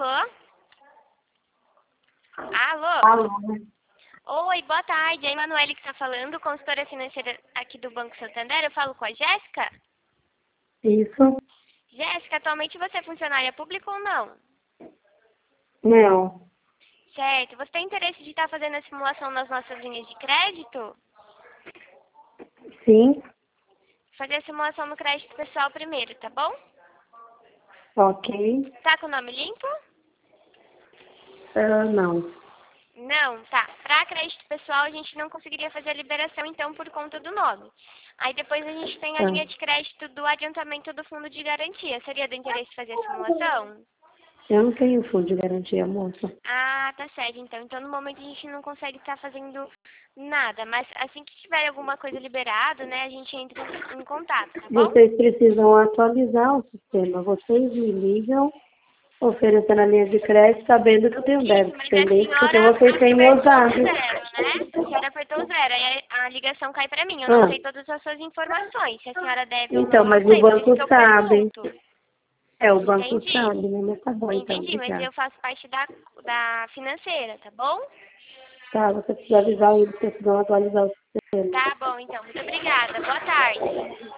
Alô? Alô? Alô, Oi, boa tarde. É a Emanuele que está falando, consultora financeira aqui do Banco Santander. Eu falo com a Jéssica? isso? Jéssica, atualmente você é funcionária pública ou não? Não. Certo. Você tem interesse de estar fazendo a simulação nas nossas linhas de crédito? Sim? Fazer a simulação no crédito pessoal primeiro, tá bom? Ok. Tá com o nome limpo? Não. Não, tá. Para crédito pessoal, a gente não conseguiria fazer a liberação, então, por conta do nome. Aí depois a gente tem a Tá. linha de crédito do adiantamento do fundo de garantia. Seria do interesse fazer a simulação? Eu não tenho fundo de garantia, moça. Ah, tá certo. Então no momento a gente não consegue estar fazendo nada. Mas assim que tiver alguma coisa liberada, né, a gente entra em contato, tá bom? Vocês precisam atualizar o sistema. Vocês me ligam oferecendo a linha de crédito, sabendo que eu tenho Isso, débito mas a pendente, porque senhora vocês têm meus apertou o dados. zero, né? A senhora apertou o zero, aí a ligação cai pra mim. Eu não Ah, sei todas as suas informações. Se a senhora deve ou então, não, eu não mas o sei. Por isso banco que eu sabe. pergunto. É, o banco Entendi. sabe, né? Mas tá bom, então, Entendi, mas obrigada. eu faço parte da financeira, tá bom? Tá, você precisa avisar eles que precisam atualizar o sistema. Tá bom, então. Muito obrigada. Boa tarde.